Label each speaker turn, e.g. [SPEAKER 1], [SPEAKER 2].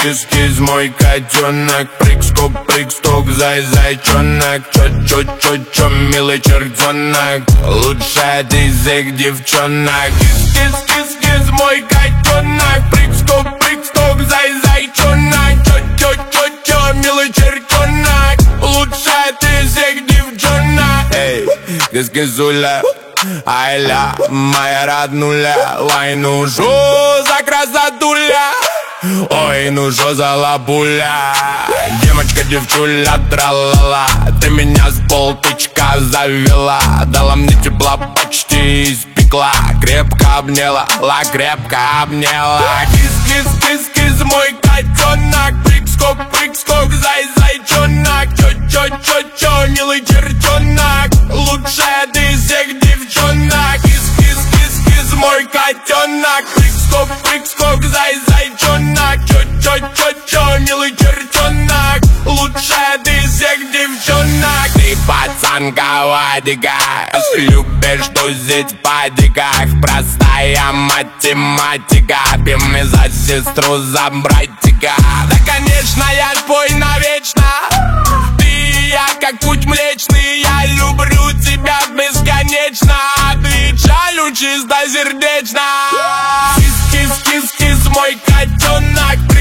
[SPEAKER 1] Кис-кис, мой котенок. Прыг-скок, зайчонок. Чё, милый чертенок. Лучшая ты из всех девчонок. Кис-кис, мой котенок. Прыг-скок, зайчонок. Чё, милый чертенок. Лучшая ты из всех девчонок. Эй, кис-кисуля, айля, моя роднуля. Ой, ну шо за красотуля. Ой, ну шо за лапуля. Девочка, девчуля, тралала. Ты меня с полтычка завела. Дала мне тепла, почти испекла. Крепко обняла, крепко обняла. Кис, мой котенок. Прыг-скок, зайчонок. Чё, милый чертенок. Лучшая ты из всех девчонок. Кис, мой котенок. Прыг-скок, зайчонок. Чё, милый чертенок. Лучшая ты из всех девчонок. Ты пацанка Вадика, любишь тузить в падиках. Простая математика. Пьем за сестру, за братика. Да, конечно, я твой навечно. Ты и я, как путь млечный. Я люблю тебя бесконечно. Ты чаю чистосердечно. Кис, мой котенок.